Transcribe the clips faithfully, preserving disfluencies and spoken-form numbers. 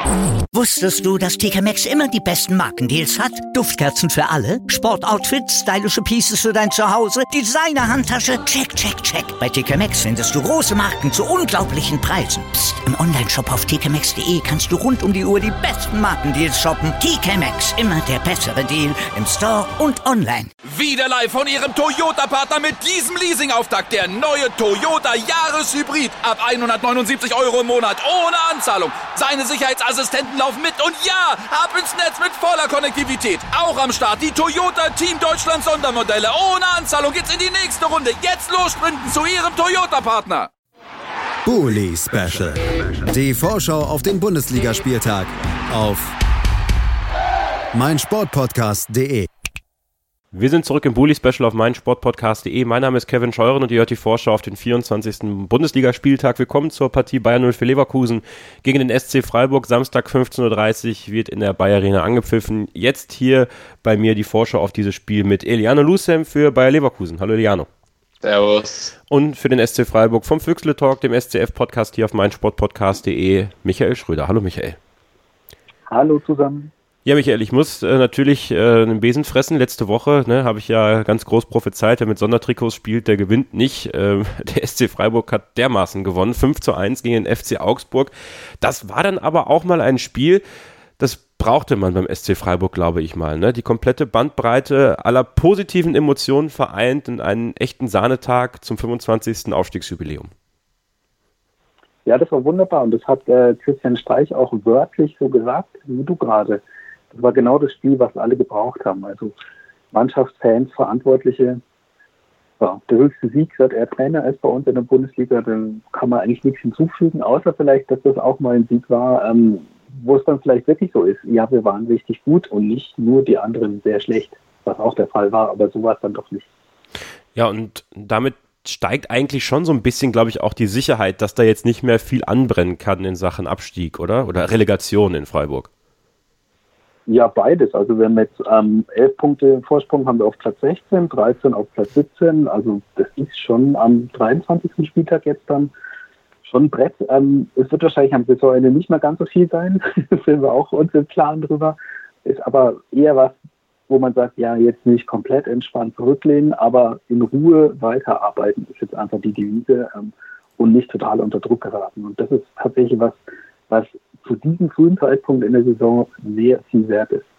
Wusstest du, dass T K Maxx immer die besten Markendeals hat? Duftkerzen für alle, Sportoutfits, stylische Pieces für dein Zuhause, Designer-Handtasche, check, check, check. Bei T K Maxx findest du große Marken zu unglaublichen Preisen. Psst. Im Onlineshop auf t k maxx punkt d e kannst du rund um die Uhr die besten Markendeals shoppen. T K Maxx, immer der bessere Deal im Store und online. Wieder live von Ihrem Toyota-Partner mit diesem Leasing-Auftakt. Der neue Toyota Jahreshybrid. Ab hundertneunundsiebzig Euro im Monat. Ohne Anzahlung. Seine Sicherheitsassistenten laufen mit. Und ja, ab ins Netz mit voller Konnektivität. Auch am Start die Toyota Team Deutschland Sondermodelle. Ohne Anzahlung geht's in die nächste Runde. Jetzt los sprinten zu Ihrem Toyota-Partner. Bully Special. Die Vorschau auf den Bundesligaspieltag auf meinsportpodcast punkt de. Wir sind zurück im Bully-Special auf meinsportpodcast punkt de. Mein Name ist Kevin Scheuren und ihr hört die Vorschau auf den vierundzwanzigsten Bundesligaspieltag. Willkommen zur Partie Bayern null für Leverkusen gegen den S C Freiburg. Samstag fünfzehn Uhr dreißig wird in der Bayer Arena angepfiffen. Jetzt hier bei mir die Vorschau auf dieses Spiel mit Eliano Lusem für Bayer Leverkusen. Hallo Eliano. Servus. Und für den S C Freiburg vom Füchsle Talk, dem S C F-Podcast hier auf meinsportpodcast punkt de, Michael Schröder. Hallo Michael. Hallo zusammen. Ja, Michael, ich muss äh, natürlich äh, einen Besen fressen. Letzte Woche ne, habe ich ja ganz groß prophezeit, wer mit Sondertrikots spielt, der gewinnt nicht. Ähm, der S C Freiburg hat dermaßen gewonnen, fünf zu eins gegen den F C Augsburg. Das war dann aber auch mal ein Spiel, das brauchte man beim S C Freiburg, glaube ich mal. Ne? Die komplette Bandbreite aller positiven Emotionen vereint in einen echten Sahnetag zum fünfundzwanzigsten Aufstiegsjubiläum. Ja, das war wunderbar und das hat äh, Christian Streich auch wörtlich so gesagt, wie du gerade. Das war genau das Spiel, was alle gebraucht haben. Also Mannschaftsfans, Verantwortliche. Ja, der höchste Sieg, seit er Trainer ist bei uns in der Bundesliga, dann kann man eigentlich nichts hinzufügen, außer vielleicht, dass das auch mal ein Sieg war, ähm, wo es dann vielleicht wirklich so ist. Ja, wir waren richtig gut und nicht nur die anderen sehr schlecht, was auch der Fall war, aber so war es dann doch nicht. Ja, und damit steigt eigentlich schon so ein bisschen, glaube ich, auch die Sicherheit, dass da jetzt nicht mehr viel anbrennen kann in Sachen Abstieg, oder? Oder Relegation in Freiburg. Ja, beides. Also wir haben jetzt ähm, elf Punkte Vorsprung haben wir auf Platz sechzehn, dreizehn auf Platz siebzehn. Also das ist schon am dreiundzwanzigsten Spieltag jetzt dann schon ein Brett. Ähm, es wird wahrscheinlich am Saisonende nicht mehr ganz so viel sein. Da sind wir auch uns im Klaren drüber. Ist aber eher was, wo man sagt, ja, jetzt nicht komplett entspannt zurücklehnen, aber in Ruhe weiterarbeiten ist jetzt einfach die Devise ähm, und nicht total unter Druck geraten. Und das ist tatsächlich was, was zu diesem frühen Zeitpunkt in der Saison sehr viel wert ist.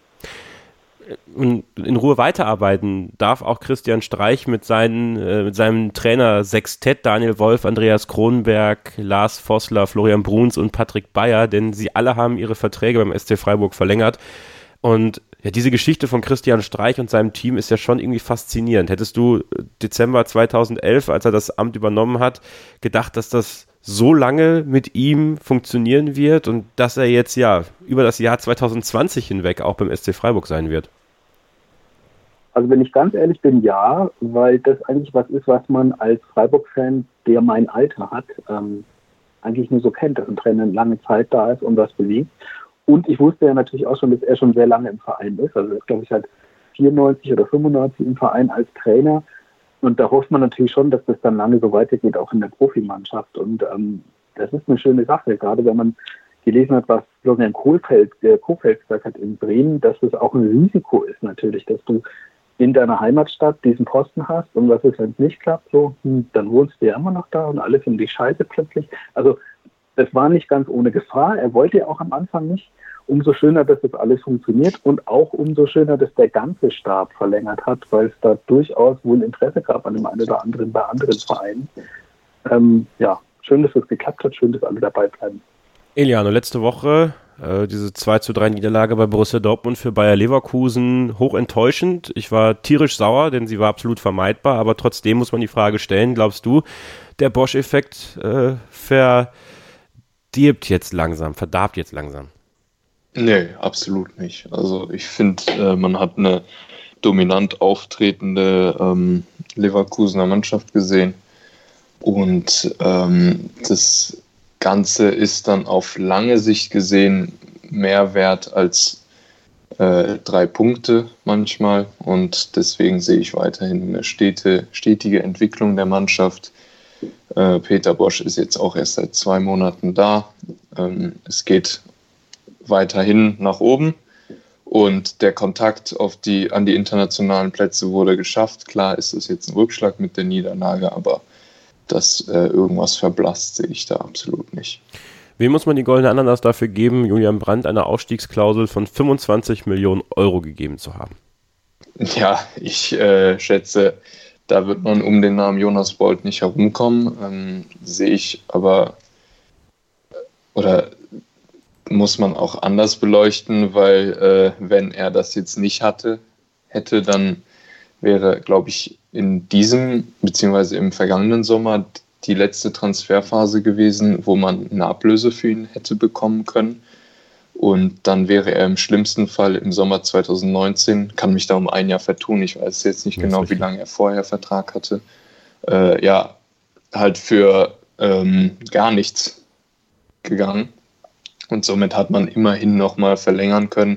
Und in Ruhe weiterarbeiten darf auch Christian Streich mit, seinen, äh, mit seinem Trainer Sextett, Daniel Wolf, Andreas Kronberg, Lars Vossler, Florian Bruns und Patrick Bayer, denn sie alle haben ihre Verträge beim S C Freiburg verlängert. Und ja, diese Geschichte von Christian Streich und seinem Team ist ja schon irgendwie faszinierend. Hättest du Dezember zweitausendelf, als er das Amt übernommen hat, gedacht, dass das so lange mit ihm funktionieren wird und dass er jetzt ja über das Jahr zweitausendzwanzig hinweg auch beim S C Freiburg sein wird? Also wenn ich ganz ehrlich bin, ja, weil das eigentlich was ist, was man als Freiburg-Fan, der mein Alter hat, ähm, eigentlich nur so kennt, dass ein Trainer eine lange Zeit da ist und was bewegt. Und ich wusste ja natürlich auch schon, dass er schon sehr lange im Verein ist. Also er ist, glaube ich, halt vierundneunzig oder fünfundneunzig im Verein als Trainer. Und da hofft man natürlich schon, dass das dann lange so weitergeht, auch in der Profimannschaft. Und ähm, das ist eine schöne Sache, gerade wenn man gelesen hat, was Florian Kohlfeld, der Kohfeldt gesagt hat in Bremen, dass es auch ein Risiko ist natürlich, dass du in deiner Heimatstadt diesen Posten hast und was ist, wenn es nicht klappt, so, hm, dann wohnst du ja immer noch da und alle finden dich scheiße plötzlich. Also das war nicht ganz ohne Gefahr. Er wollte ja auch am Anfang nicht. Umso schöner, dass das alles funktioniert und auch umso schöner, dass der ganze Stab verlängert hat, weil es da durchaus wohl Interesse gab an dem einen oder anderen bei anderen Vereinen. Ähm, ja, schön, dass es geklappt hat, schön, dass alle dabei bleiben. Eliano, letzte Woche äh, diese zwei zu drei Niederlage bei Borussia Dortmund für Bayer Leverkusen, hoch enttäuschend. Ich war tierisch sauer, denn sie war absolut vermeidbar, aber trotzdem muss man die Frage stellen, glaubst du, der Bosch-Effekt äh, verdirbt jetzt langsam, verdarbt jetzt langsam? Nee, absolut nicht. Also ich finde, äh, man hat eine dominant auftretende ähm, Leverkusener Mannschaft gesehen und ähm, das Ganze ist dann auf lange Sicht gesehen mehr wert als äh, drei Punkte manchmal und deswegen sehe ich weiterhin eine stete, stetige Entwicklung der Mannschaft. Äh, Peter Bosch ist jetzt auch erst seit zwei Monaten da. Ähm, es geht weiterhin nach oben. Und der Kontakt auf die, an die internationalen Plätze wurde geschafft. Klar ist es jetzt ein Rückschlag mit der Niederlage, aber dass äh, irgendwas verblasst, sehe ich da absolut nicht. Wem muss man die goldene Ananas dafür geben, Julian Brandt eine Ausstiegsklausel von fünfundzwanzig Millionen Euro gegeben zu haben? Ja, ich äh, schätze, da wird man um den Namen Jonas Bolt nicht herumkommen. Ähm, sehe ich aber, oder muss man auch anders beleuchten, weil äh, wenn er das jetzt nicht hatte, hätte, dann wäre, glaube ich, in diesem beziehungsweise im vergangenen Sommer die letzte Transferphase gewesen, wo man eine Ablöse für ihn hätte bekommen können. Und dann wäre er im schlimmsten Fall im Sommer zwanzig neunzehn, kann mich da um ein Jahr vertun, ich weiß jetzt nicht genau, wie lange er vorher Vertrag hatte, äh, ja, halt für ähm, gar nichts gegangen. Und somit hat man immerhin nochmal verlängern können.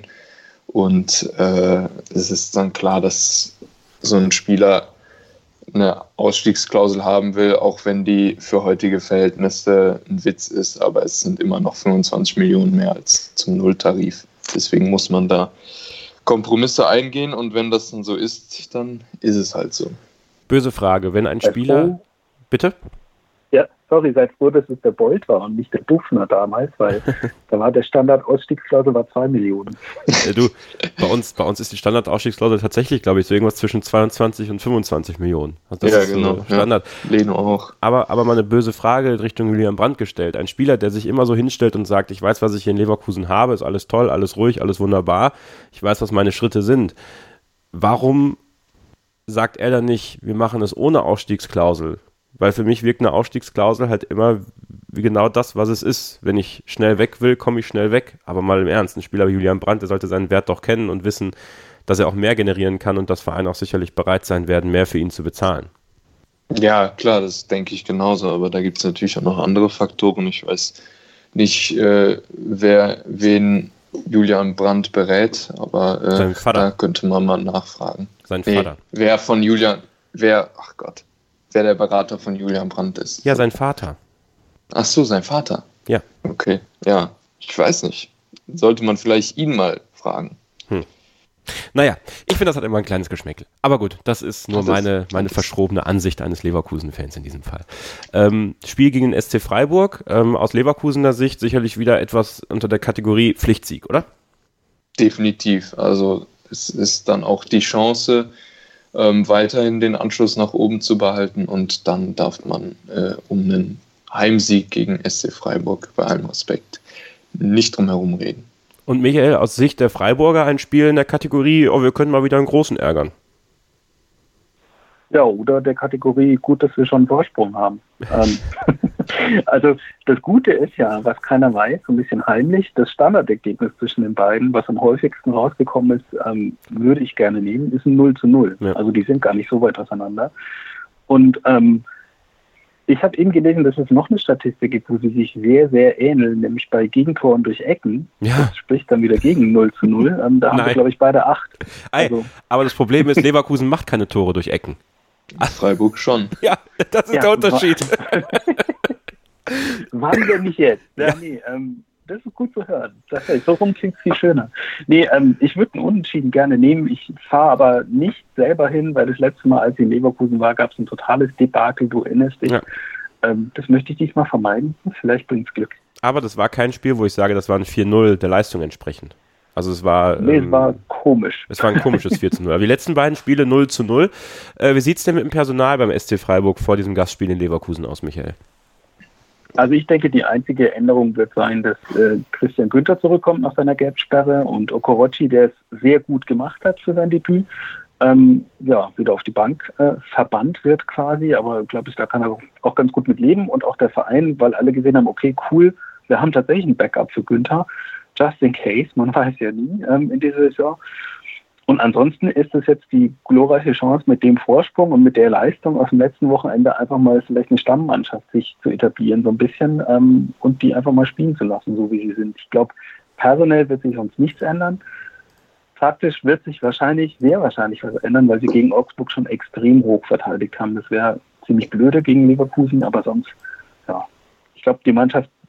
Und äh, es ist dann klar, dass so ein Spieler eine Ausstiegsklausel haben will, auch wenn die für heutige Verhältnisse ein Witz ist. Aber es sind immer noch fünfundzwanzig Millionen mehr als zum Nulltarif. Deswegen muss man da Kompromisse eingehen. Und wenn das dann so ist, dann ist es halt so. Böse Frage, wenn ein Spieler... Bitte? Ja, sorry, seid froh, dass es der Bolt war und nicht der Dufner damals, weil da war der Standard-Ausstiegsklausel war zwei Millionen. Äh, du, bei uns, bei uns ist die Standard-Ausstiegsklausel tatsächlich, glaube ich, so irgendwas zwischen zweiundzwanzig und fünfundzwanzig Millionen. Also das ja, ist genau. So Standard. Ja, Leno auch. Aber, aber mal eine böse Frage Richtung Julian Brandt gestellt. Ein Spieler, der sich immer so hinstellt und sagt, ich weiß, was ich hier in Leverkusen habe, ist alles toll, alles ruhig, alles wunderbar. Ich weiß, was meine Schritte sind. Warum sagt er dann nicht, wir machen es ohne Ausstiegsklausel? Weil für mich wirkt eine Ausstiegsklausel halt immer wie genau das, was es ist. Wenn ich schnell weg will, komme ich schnell weg. Aber mal im Ernst, ein Spieler wie Julian Brandt, der sollte seinen Wert doch kennen und wissen, dass er auch mehr generieren kann und dass Vereine auch sicherlich bereit sein werden, mehr für ihn zu bezahlen. Ja, klar, das denke ich genauso. Aber da gibt es natürlich auch noch andere Faktoren. Ich weiß nicht, äh, wer wen Julian Brandt berät, aber äh, da könnte man mal nachfragen. Sein Vater. Nee, wer von Julian, wer, ach Gott, wer der Berater von Julian Brandt ist. Ja, sein Vater. Ach so, sein Vater? Ja. Okay, ja, ich weiß nicht. Sollte man vielleicht ihn mal fragen. Hm. Naja, ich finde, das hat immer ein kleines Geschmäckle. Aber gut, das ist nur das meine, meine verschrobene Ansicht eines Leverkusen-Fans in diesem Fall. Ähm, Spiel gegen den S C Freiburg, ähm, aus Leverkusener Sicht sicherlich wieder etwas unter der Kategorie Pflichtsieg, oder? Definitiv. Also es ist dann auch die Chance, ähm, weiterhin den Anschluss nach oben zu behalten und dann darf man äh, um einen Heimsieg gegen S C Freiburg bei allem Respekt nicht drum herum reden. Und Michael, aus Sicht der Freiburger ein Spiel in der Kategorie, oh, wir können mal wieder einen Großen ärgern. Ja, oder der Kategorie, gut, dass wir schon einen Vorsprung haben. ähm, also das Gute ist ja, was keiner weiß, so ein bisschen heimlich, das Standardergebnis zwischen den beiden, was am häufigsten rausgekommen ist, ähm, würde ich gerne nehmen, ist ein null zu null. Ja. Also die sind gar nicht so weit auseinander. Und ähm, ich habe eben gelesen, dass es noch eine Statistik gibt, wo sie sich sehr, sehr ähneln, nämlich bei Gegentoren durch Ecken. Ja. Das spricht dann wieder gegen null zu null. Ähm, da haben Nein. wir, glaube ich, beide acht. Also. Aber das Problem ist, Leverkusen macht keine Tore durch Ecken. Freiburg schon. Ja, das ist ja, der Unterschied. Wann denn nicht jetzt? Ja, ja. Nee, ähm, das ist gut zu hören. Das heißt, so rum klingt es viel schöner. Nee, ähm, ich würde einen Unentschieden gerne nehmen. Ich fahre aber nicht selber hin, weil das letzte Mal, als ich in Leverkusen war, gab es ein totales Debakel. Du erinnerst dich. Ja. Ähm, das möchte ich diesmal vermeiden. Vielleicht bringt es Glück. Aber das war kein Spiel, wo ich sage, das war ein vier null der Leistung entsprechend. Also es war... Nee, ähm, es war komisch. Es war ein komisches vier zu null. Aber die letzten beiden Spiele null zu null. Äh, wie sieht es denn mit dem Personal beim S C Freiburg vor diesem Gastspiel in Leverkusen aus, Michael? Also ich denke, die einzige Änderung wird sein, dass äh, Christian Günther zurückkommt nach seiner Gelbsperre und Okorochi, der es sehr gut gemacht hat für sein Debüt, ähm, ja, wieder auf die Bank äh, verbannt wird quasi. Aber ich glaube, da kann er auch ganz gut mit leben und auch der Verein, weil alle gesehen haben, okay, cool, wir haben tatsächlich ein Backup für Günther. Just in case, man weiß ja nie ähm, in dieser Saison. Und ansonsten ist es jetzt die glorreiche Chance, mit dem Vorsprung und mit der Leistung aus dem letzten Wochenende einfach mal vielleicht eine Stammmannschaft sich zu etablieren, so ein bisschen, ähm, und die einfach mal spielen zu lassen, so wie sie sind. Ich glaube, personell wird sich sonst nichts ändern. Faktisch wird sich wahrscheinlich, sehr wahrscheinlich was ändern, weil sie gegen Augsburg schon extrem hoch verteidigt haben. Das wäre ziemlich blöde gegen Leverkusen, aber sonst, ja, ich glaube, die Mannschaft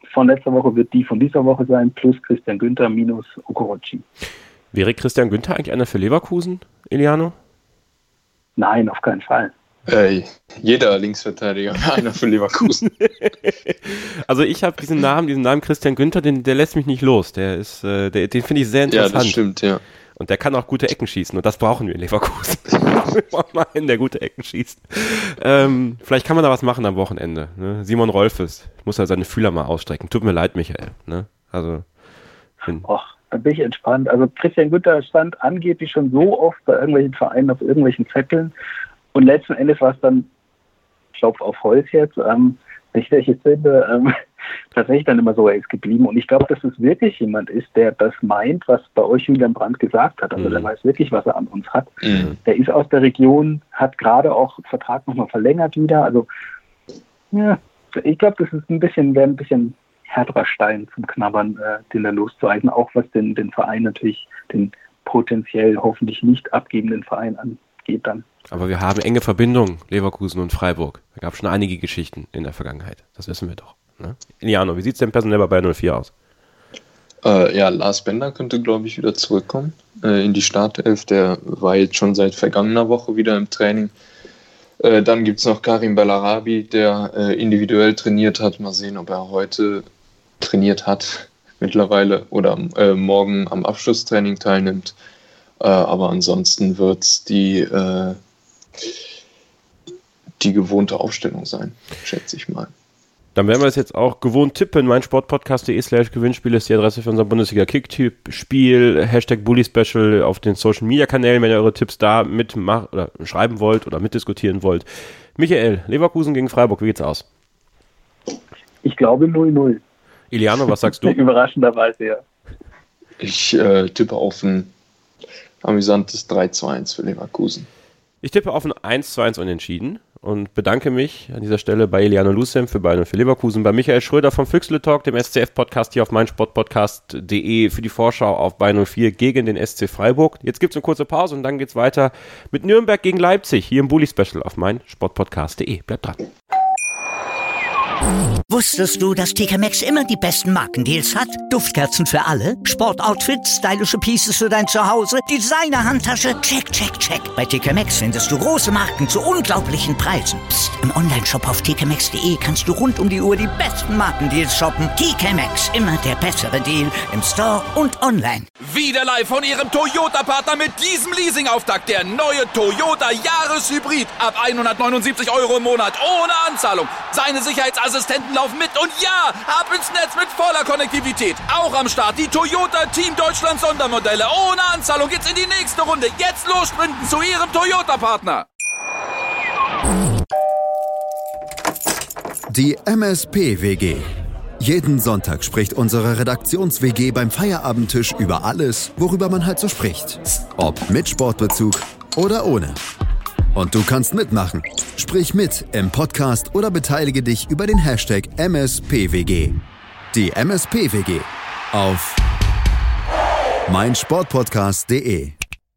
von letzter Woche wird die von dieser Woche sein, plus Christian Günther minus Okorochi. Wäre Christian Günther eigentlich einer für Leverkusen, Eliano? Nein, auf keinen Fall. Äh, jeder Linksverteidiger wäre einer für Leverkusen. Also ich habe diesen Namen, diesen Namen Christian Günther, den, der lässt mich nicht los. Der ist, äh, der, den finde ich sehr interessant. Ja, das stimmt, ja. Und der kann auch gute Ecken schießen und das brauchen wir in Leverkusen. Wir brauchen mal einen, der gute Ecken schießt. Ähm, vielleicht kann man da was machen am Wochenende. Ne? Simon Rolfes muss ja seine Fühler mal ausstrecken. Tut mir leid, Michael. Ne? Also, Och, da bin ich entspannt. Also Christian Günther stand angeblich schon so oft bei irgendwelchen Vereinen auf irgendwelchen Zetteln und letzten Endes war es dann, Klopf auf Holz jetzt, ähm, wenn ich das jetzt finde, ähm, tatsächlich dann immer so, er ist geblieben. Und ich glaube, dass es wirklich jemand ist, der das meint, was bei euch Julian Brandt gesagt hat. Also mhm. der weiß wirklich, was er an uns hat. Mhm. Der ist aus der Region, hat gerade auch den Vertrag nochmal verlängert wieder. Also ja, ich glaube, das ist ein bisschen, wäre ein bisschen härterer Stein zum Knabbern, äh, den da loszueisen, auch was den, den Verein natürlich, den potenziell hoffentlich nicht abgebenden Verein angeht dann. Aber wir haben enge Verbindungen, Leverkusen und Freiburg. Da gab es schon einige Geschichten in der Vergangenheit. Das wissen wir doch. Ne? Eliano, wie sieht es denn personell bei null vier aus? Äh, ja, Lars Bender könnte, glaube ich, wieder zurückkommen äh, in die Startelf. Der war jetzt schon seit vergangener Woche wieder im Training. Äh, dann gibt es noch Karim Bellarabi, der äh, individuell trainiert hat. Mal sehen, ob er heute trainiert hat mittlerweile oder äh, morgen am Abschlusstraining teilnimmt. Äh, aber ansonsten wird es die, äh, die gewohnte Aufstellung sein, schätze ich mal. Dann werden wir es jetzt auch gewohnt tippen. meinsportpodcast.de slash Gewinnspiel ist die Adresse für unser Bundesliga-Kick-Tipp-Spiel. Hashtag Bully-Special auf den Social-Media-Kanälen, wenn ihr eure Tipps da mitmachen oder schreiben wollt oder mitdiskutieren wollt. Michael, Leverkusen gegen Freiburg, wie geht's aus? Ich glaube null null. Iliano, was sagst du? Überraschenderweise, ja. Ich äh, tippe auf ein amüsantes drei zu eins für Leverkusen. Ich tippe auf ein eins zu eins Unentschieden und bedanke mich an dieser Stelle bei Eliano Lucem für Bayern und für Leverkusen, bei Michael Schröder vom Füchsle Talk, dem S C F-Podcast hier auf meinsportpodcast punkt de für die Vorschau auf Bayern null vier gegen den S C Freiburg. Jetzt gibt es eine kurze Pause und dann geht's weiter mit Nürnberg gegen Leipzig hier im Bully-Special auf meinsportpodcast punkt de. Bleibt dran. Wusstest du, dass T K Maxx immer die besten Markendeals hat? Duftkerzen für alle, Sportoutfits, stylische Pieces für dein Zuhause, Designer-Handtasche, check, check, check. Bei T K Maxx findest du große Marken zu unglaublichen Preisen. Psst. im Onlineshop auf t k maxx punkt de kannst du rund um die Uhr die besten Markendeals shoppen. T K Maxx, immer der bessere Deal im Store und online. Wieder live von Ihrem Toyota-Partner mit diesem Leasing-Auftakt. Der neue Toyota Jahreshybrid. Ab hundertneunundsiebzig Euro im Monat ohne Anzahlung. Seine Sicherheitsassistenten laufen mit und ja, ab ins Netz mit voller Konnektivität. Auch am Start die Toyota Team Deutschland Sondermodelle. Ohne Anzahlung geht's in die nächste Runde. Jetzt los sprinten zu Ihrem Toyota-Partner. Die M S P W G. Jeden Sonntag spricht unsere Redaktions-W G beim Feierabendtisch über alles, worüber man halt so spricht. Ob mit Sportbezug oder ohne. Und du kannst mitmachen. Sprich mit im Podcast oder beteilige dich über den Hashtag M S P W G. Die M S P W G auf meinsportpodcast punkt de.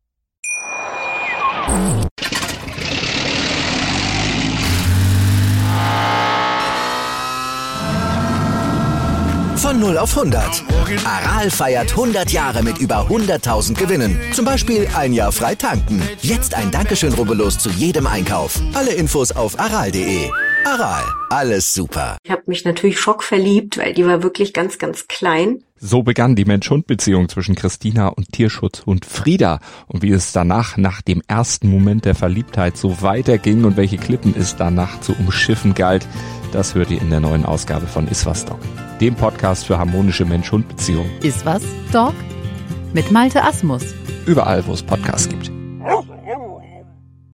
Von null auf hundert. Aral feiert hundert Jahre mit über hunderttausend Gewinnen. Zum Beispiel ein Jahr frei tanken. Jetzt ein Dankeschön, rubbellos zu jedem Einkauf. Alle Infos auf aral punkt de. Aral, alles super. Ich habe mich natürlich schockverliebt, weil die war wirklich ganz, ganz klein. So begann die Mensch-Hund-Beziehung zwischen Christina und Tierschutzhund Frieda. Und wie es danach, nach dem ersten Moment der Verliebtheit, so weiterging und welche Klippen es danach zu umschiffen galt, das hört ihr in der neuen Ausgabe von Iswas Dog, dem Podcast für harmonische Mensch-Hund-Beziehungen. Iswas Dog mit Malte Asmus. Überall, wo es Podcasts gibt.